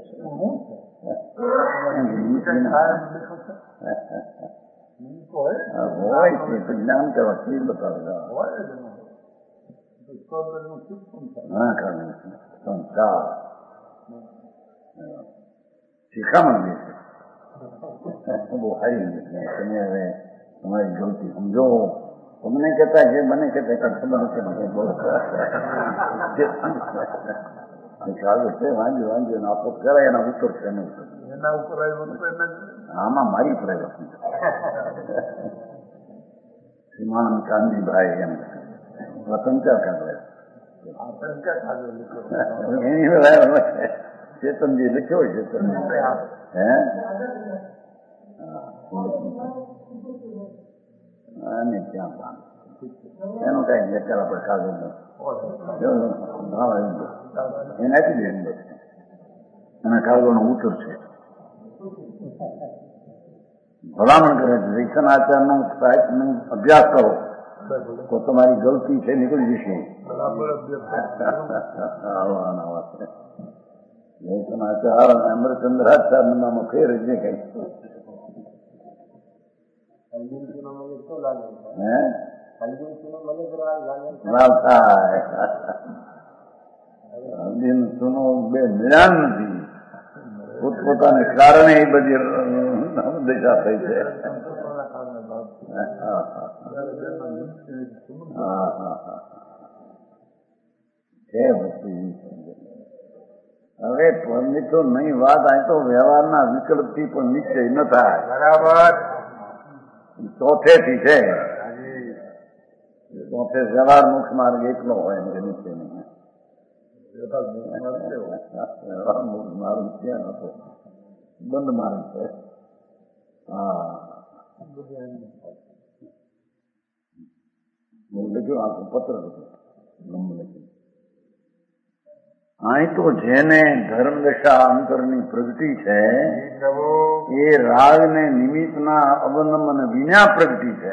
હોય છે જ્ઞાન કરવા તે બતાવે. સંસાર શિખામણ દે છે બહુ સારી તમે હવે તમારી ગલતી સમજો. તમને કહેતા છે મને કહેતા ખબર નથી બહુ ચાલુ છે. વાંધો આપો કરાય એના ઉત્તર છે નહીં. એના ઉપર આમાં મારી પ્રાઇવસી શ્રીમાન કાનજીભાઈ એમ વસંતા કાગળ ચેતનજી લખ્યો છે. અને ત્યાં એનું કઈ લેટર આપણે કાગળ એને આપી દે અને કાગળનો ઉત્તર છે. ભલામણ કરે છે જયસનાચાર્યનો સાહિત્યનો અભ્યાસ કરો તો તમારી ગલતી છે નીકળી જશે. જયસનાચાર્ય અને અમરચંદ્રાચાર્યમાં ફેર જે કઈ લાલ થાય. અર્જુન સુનો બે મિલાન નથી. પોતપોતાને કારણે એ બધી દશા થઈ છે. હવે તો નહીં વાત આ તો વ્યવહારના વિકલ્પથી પણ નિશ્ચય ન થાય. બરાબર ચોથેથી છે. ચોથે વ્યવહાર મોક્ષ માર્ગ એકલો હોય એમ કે નિશ્ચય નહીં. મારું ક્યાં હતો બંધ મારે છે. હા લખ્યું આખું પત્ર લખ્યું લખ્યું. અહીં તો જેને ધર્મદશા અંતરની પ્રગતિ છે એ રાગને નિમિત્તના અવલંબન વિના પ્રગતિ છે.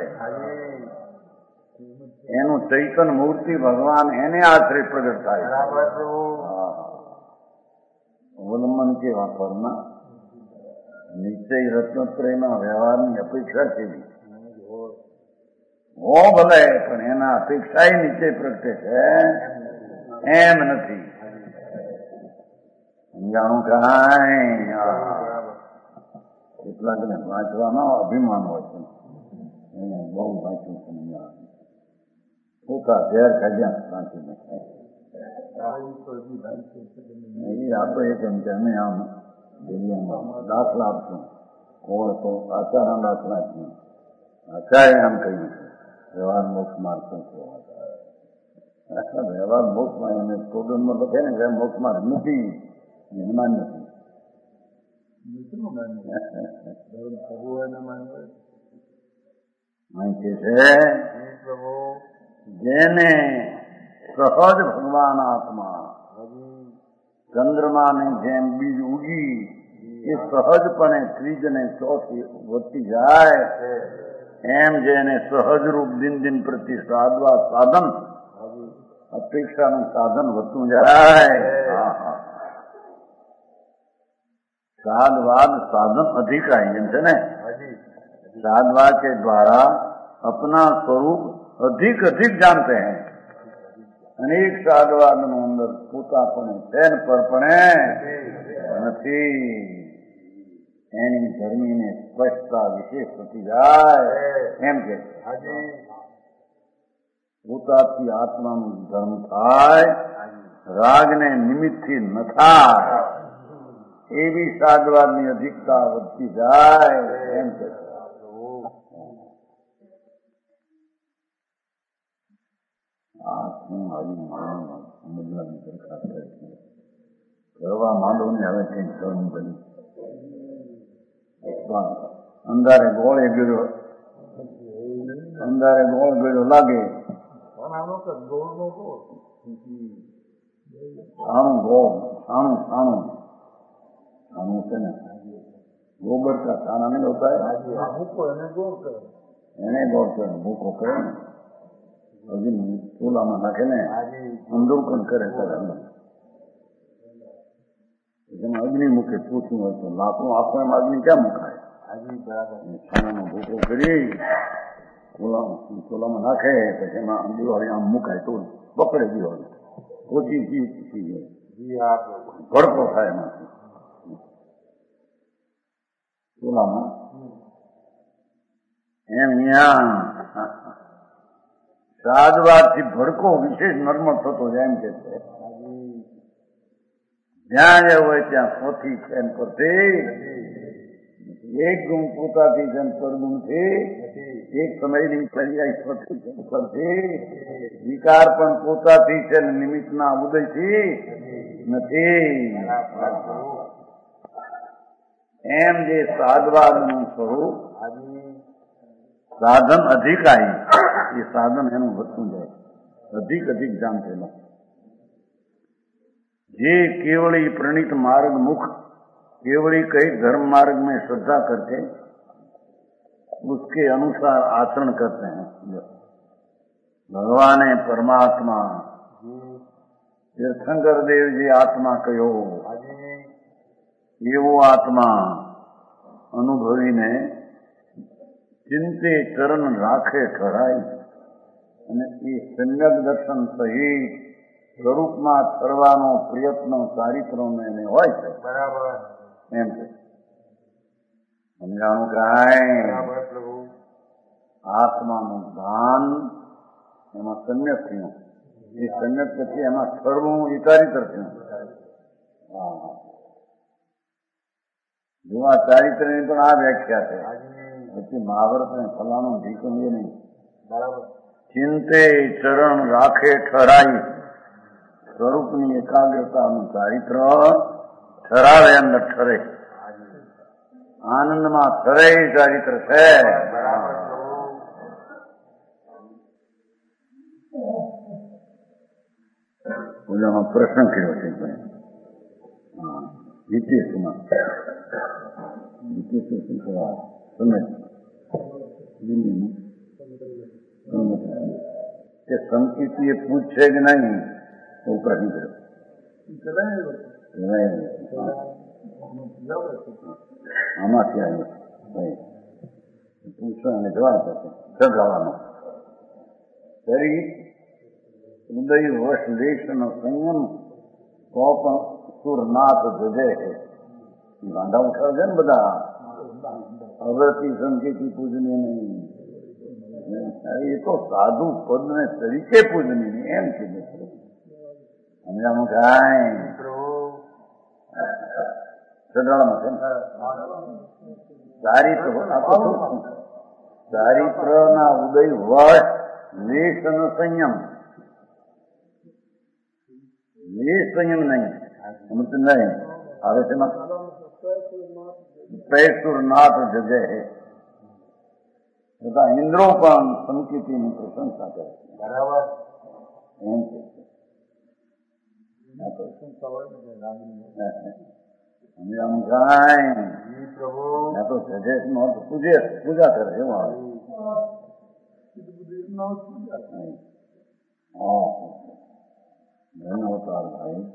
એનું ચૈતન મૂર્તિ ભગવાન એને આશરે પ્રગટ થાય. અવલંબન કેવા પરના નિશ્ચય રત્નત્રયના વ્યવહારની અપેક્ષા કેવી હો ભલે, પણ એના અપેક્ષા નિશ્ચય પ્રગટે છે એમ નથી. સમજાણું કાંઈ કેટલાકને વાંચવાનો અભિમાન હોય છે, એને બહુ વાંચ્યું સમજાવે પોતા ઝેર ખાધ્યા વાંચીને આપણે એમ કે અમે આમ દાખલા આપશું. કોણ તો આચારના દાખલા આપશું. આચાર્ય આમ કહ્યું છે વ્યવહાર મોક્ષ માર્ગ શું કહેવાય. વ્યવહાર મોક્ષમાં એને પ્રોગ્રામમાં લખે ને કે મોક્ષ માર્ગ નથી, એમાં નથી. અહીં કે છે જેને સહજ ભગવાન આત્મા ચંદ્રમાની જેમ બીજ ઉગી એ સહજપણે ત્રીજને ચોથી વધતી જાય એમ જેને સહજ રૂપ દિન દિન પ્રતિ સાધવા સાધન અપેક્ષાનું સાધન વધતું જાય. साधवाद साधन अधिकारी एम है साधवाद के द्वारा अपना स्वरूप अधिक अधिक जानते हैं. अनेक साधवाद अंदर पोतापणे तेन परपणे નથી. એની ધર્મીને સ્પષ્ટતા વિશેષ થતી જાય એમ કે પોતાથી આત્માનું ધર્મ થાય, રાગને નિમિત્તથી ન થાય એવી સાધવાદની અધિકતા વધતી જાય એમ કે સમજવાની દરખાસ્ત કરવા માંડો ને હવે કઈક ધર્મ બની અંધારે ગોળે ગયો લાગે સાણું ગોળ સાણું છે ને गोबर का खाना नहीं होता है એને ગોળ કરે ભૂકો કરે ને હજી ચૂલામાં નાખે ને અંદોકન કરે ત્યારે જેમાં અગ્નિ મૂકે પૂછવું હોય તો લાકડું આખો એમ અગ્નિ ક્યાં મુકાય. ખાનાનો ભૂકો કરી ચૂલામાં નાખે પછી એમાં દિવાળી આમ મુકાય તો પકડે દિવાળી ઓછી ભડકો થાય એમાંથી ચૂલામાં. એમ સાધવાદથી ભડકો વિશેષ નર્મદ થતો જાય એમ કે છે. જ્યાં જવું હોય ત્યાં સ્વથી છે પરથી એક ગુણ પોતાથી છે પરગુણથી એક સમયની પર્યાય સ્વથી છે પરથી વિકાર પણ પોતાથી છે નિમિત્તના ઉદયથી નથી. એમ જે સાધવાદનું સ્વરૂપ સાધન અધિકારી એ સાધન એનું વધતું જાય अधिक अधिक जानते लोग. ये केवली प्रणीत मार्ग मुख केवली कई धर्म मार्ग में श्रद्धा करके उसके अनुसार आचरण करते हैं. भगवान परमात्मा तीर्थंकर देव जी आत्मा कहो एवो आत्मा अनुभवीने चिंते चरण राखे ठहराई અને એ સમ્યક દર્શન સહિત સ્વરૂપમાં કરવાનો પ્રયત્ન ચારિત્રનો એને હોય છે. બરાબર એમ છે. સમજાણું કાંઈ આત્માનું ભાન એમાં સમ્યક થયું. એ સમ્યક પછી એમાં સર્વનું એ ચારિત્ર થયું. જો આ ચારિત્રની પણ આ વ્યાખ્યા છે. પછી મહાભારત ને ફલાણું ઢીકું એ નહીં. બરાબર. ચિંતે ચરણ રાખે ઠરાઈ સ્વરૂપની એકાગ્રતાનું ચારિત્ર ઠરાવે અંદર ઠરે, આનંદમાં ઠરે ચારિત્ર છે. ઓલામાં પ્રશ્ન કર્યો છે જીતીશમાં શું કહેવાય તમે કે સંકિતિ એ પૂછશે કે નહીં એવું પ્રશ્ન કર્યો. આમાંથી આવ્યો પૂછો અને જવાબ આપે ચઢાવવાનો. ફરી ઉદય વશ લેશનો સંયમ તો પણ સુરનાથ જજે છે. વાંધા ઉઠાવે છે ને બધા અગરથી સંકેતી પૂજની નહીં, એ તો સાધુ પદને તરીકે પૂજની નહીં એમ કીધું. સમજામાં કાંઈ ચઢાવવામાં છે ચારિત્ર ના ઉદય વશ લેશનો સંયમ, સંયમ નહીં સમજ નહીં આવે છે. પૈસુરનાથ જજે તથા ઇન્દ્રો પણ સંકિતિની પ્રશંસા કરે છે. બરાબર એમ છે. તો જજેશ નો પૂજા કરે એવું આવે. અવતાર ભાઈ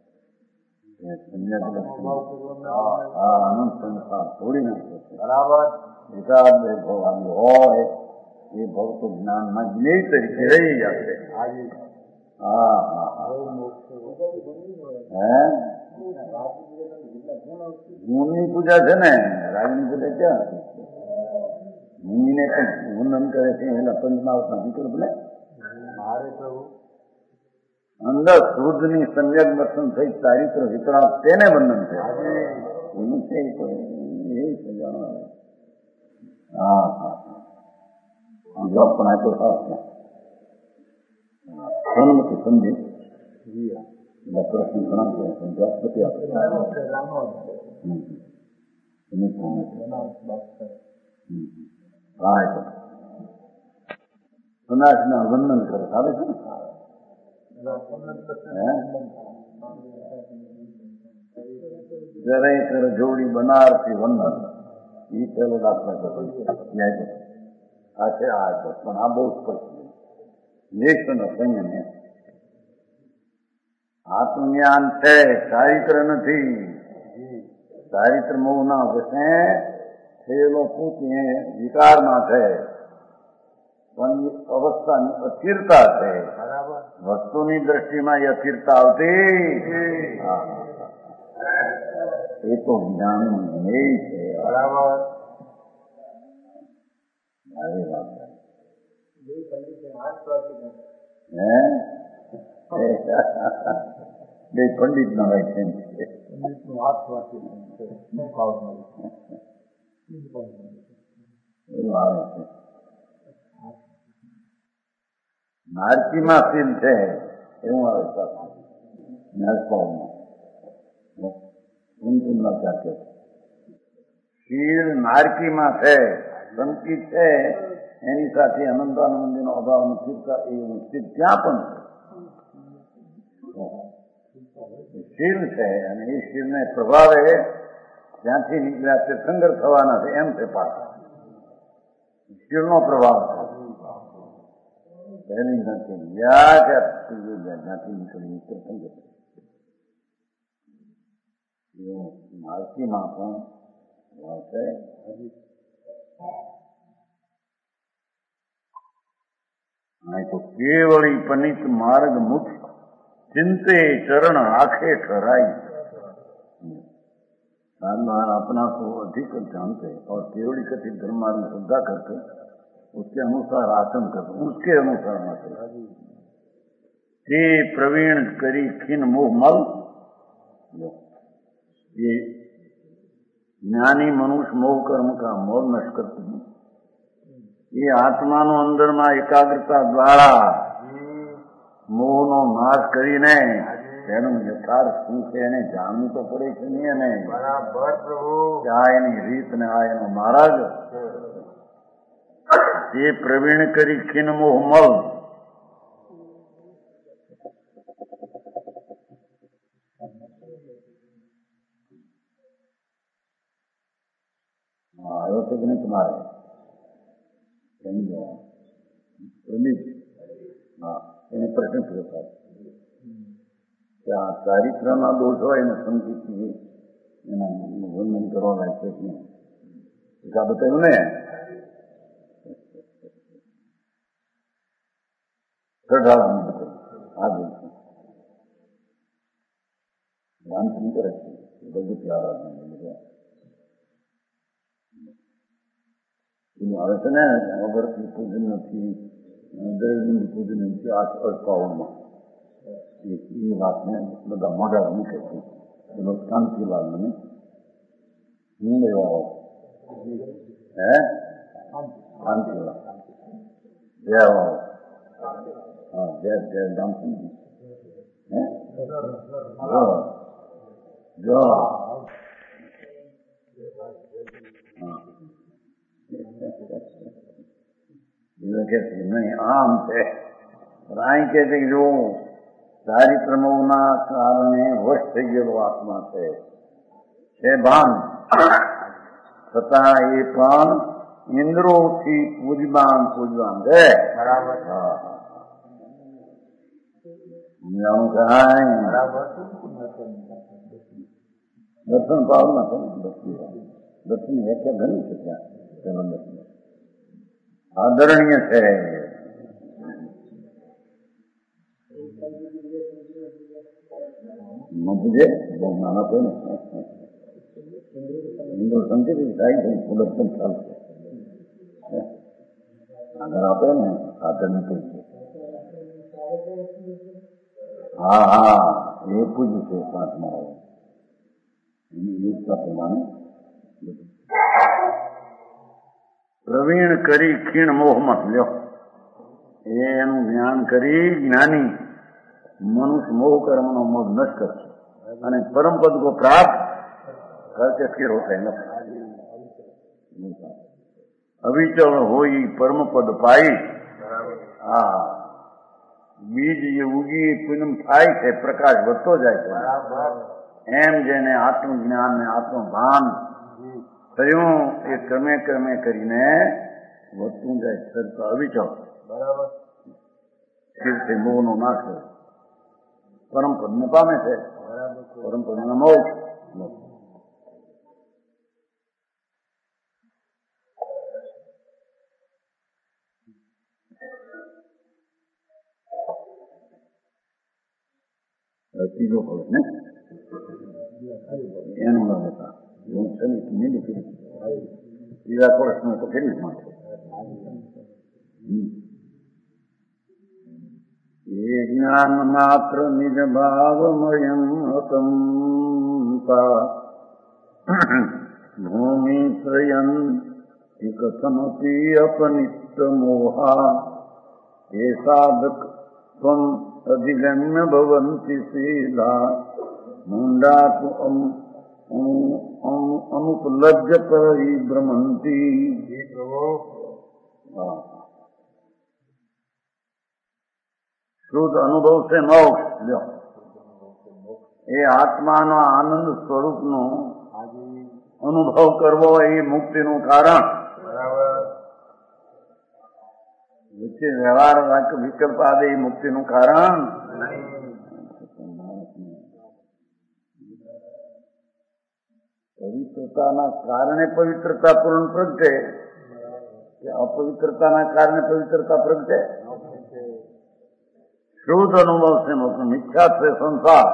આનંદ સંસાર છોડી નાખે છે. બરાબર એકાદ બે ભવ આવી હોય એ ભવ તો જ્ઞાનમાં જ્ઞેય તરીકે રહી જશે. હા હા હે ગુણની પૂજા છે ને, રાજની પૂજા ક્યાં હતી? મુનિને પણ વંદન કરે છે એના પંચમાવતના વિકલ્પ ને મારે પ્રભુ અંદર શુદ્ધની સમ્યક દર્શન થઈ ચારિત્ર વિતરાગ તેને વંદન છે. એનું છે એ જાણવા. હા હા જવાબ પણ આપ્યો સાફ છે. સન્મતિ સમજી પ્રશ્ન ઘણા છે જવાબ પછી આપે. સન્યાસના વંદન કરે આવે છે ને જરે જોડી બનારથી વંદન એ પેલો દાખલા આ છે. આ પણ આ બહુ સ્પષ્ટ લેશનો સંયમ આત્મજ્ઞાન છે, ચારિત્ર નથી. ચારિત્ર મોહના વશે થયેલો પૂછે વિકારમાં છે, પણ એ અવસ્થાની અસ્થિરતા છે. વસ્તુની દ્રષ્ટિમાં એ અસ્થિરતા આવતી એ તો જ્ઞાનનું જ્ઞેય છે. બરાબર મારી વાત બે પંડિત ના હોય છે નારકીમાં ફીલ છે એવું આવે છે. શીલ નારકીમાં છે, સંકિત છે, એની સાથે અનંતાનંદી નો અભાવ નથી એવું સ્થિત ત્યાં પણ શીલ છે. અને એ શીલને પ્રભાવે જ્યાંથી નીકળ્યા તે સંગર થવાના છે એમ છે. પાછા શીલનો પ્રભાવ છે. પહેલી નથી જ્યાંથી નીકળી તે સંગર માર્કીમાં પણ છે. તો કેવળી પનિત માર્ગ મુખ चिंते चरण आखे ठहराई। महाराज अपना को अधिक जानते और केवड़ी कथित धर्म मार्ग में श्रद्धा करके उसके अनुसार आचरण करते, उसके अनुसार आचरण ते प्रवीण करी खिन मोह मल। ये ज्ञानी मनुष्य मोह कर्म का मोह नष्ट करते हैं। ये आत्मा नो अंदर में एकाग्रता द्वारा મોહનો નાશ કરીને તેનું યથાર્થ શું છે એને જાણવું તો પડે છે નહીં. અને બરાબર પ્રભુ. આ એની રીત ને આ એનો મહારાજ તે પ્રવીણ કરી ખીન મોહમલ. આવ્યો છે કે નહીં તમારે? સમજો પ્રમિત. હા, એને પ્રશ્ન થયો થાય કે આ ચારિત્રના દોષ હોય એને સમજી એના વર્ણન કરવા લાયક છે કે નહીં. આ બતાવ્યું ને સઢાળનું બતાવ્યું. આ દિવસે રામચંદ્ર છે ભગવતી આરાધના આવે છે ને. અગરથી પૂજન નથી, દરિદ્ર પૂજન નથી. 858માં એ વાતને બધા મોઢા મૂકે છે. એનો શાંતિલાલ મને મુંબઈ વાળો હે શાંતિલાલ જય વાળો. હા, જય જય રામચંદ્ર હે જો કે નહીં આમ છે. અહીં કે છે કે જો ચારિત્રમોના કારણે વશ થઈ ગયેલો આત્મા છે ભાન, છતાં એ પણ ઇન્દ્રોથી પૂજવાન છે. બરાબર. દર્શન પાવના છે. દર્શનની વ્યાખ્યા ઘણી છે ત્યાં. આદરણીય છે. મજે બહુ નાના છે ને હિન્દુ સંકેત થાય છે. પુલર્શન ચાલશે આગળ આપે ને આદર નીકળી છે. હા હા, એ પૂજ છે. પાંચમાં એની યોગતા પ્રમાણે પ્રવીણ કરી ખીણ મોહમત લ્યો. એનું જ્ઞાન કરી જ્ઞાની મનુષ્ય મોહ કર્મનો મોહ નષ્ટ કરશે અને પરમ પદ કો પ્રાપ્ત કરકે ફિર હોતે નથી. અવિચલ હોય પરમ પદ પાઈ. હા, બીજ જે ઉગી પૂનમ થાય છે, પ્રકાશ વધતો જાય છે. એમ જેને આત્મજ્ઞાન ને આત્મભાન થયું એ ક્રમે ક્રમે કરીને વધતું જાય છે. અવિચલ સ્થિરથી મોહનો નાશ કરે, પરમ પદને પામે છે. પરમ પદનો મોક્ષ. ત્રીજો ફળ ને એનું ન લેતા એવું છે ને નહીં નીકળી. ત્રીજા ફળ તો કેટલી જ માટે એ જ્ઞાન માત્ર નિજ ભાવમયમ હતંતા ભૂમિ શ્રયન કથમપી અપનિત મોહા એ સાધક ત્વમ અધિગમ્ય ભવંતિ સીધા મુંડાત અનુપલબ્ધ પરિભ્રમંતી. શુદ્ધ અનુભવ છે મોક્ષ. એ આત્માનો આનંદ સ્વરૂપનો અનુભવ કરવો એ મુક્તિનું કારણ. વચ્ચે વ્યવહાર વિકલ્પ આદિ મુક્તિનું કારણ. પવિત્રતાના કારણે પવિત્રતા પૂર્ણ પ્રગટે કે અપવિત્રતાના કારણે પવિત્રતા પ્રગટે. શુદ્ધ અનુભવ છે મિથ્યા છે સંસાર.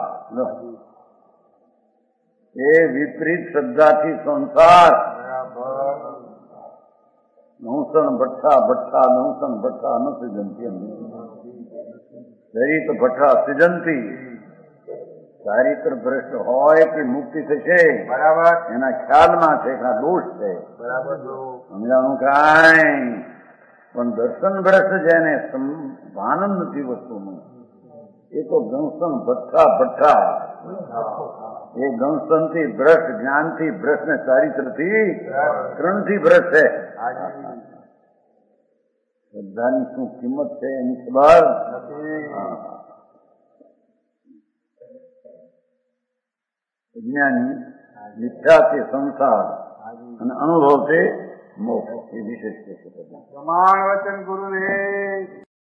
એ વિપરીત શ્રદ્ધાથી સંસાર નૌસણ ભઠ્ઠા નૌસણ ભઠ્ઠા ન સિજંતી. દરિત ભઠ્ઠા સિજંતી. ચારિત્ર ભ્રષ્ટ હોય કે મુક્તિ થશે બરાબર એના ખ્યાલમાં છે કે આ દોષ છે. સમજાણું કાંઈ પણ દર્શન ભ્રષ્ટ છે એને ભાન નથી વસ્તુનું. એ તો ગંસન ભઠ્ઠા એ ગંસન થી ભ્રષ્ટ, જ્ઞાન થી ભ્રષ્ટ ને ચારિત્ર થી 3 થી ભ્રષ્ટ છે. શ્રદ્ધાની શું કિંમત છે એની ખબર જ્ઞાની મિથ્યા છે સંસાર અને અનુભવ છે મોક્ષ. એ વિશેષ છે. પ્રમાણ વચન ગુરુ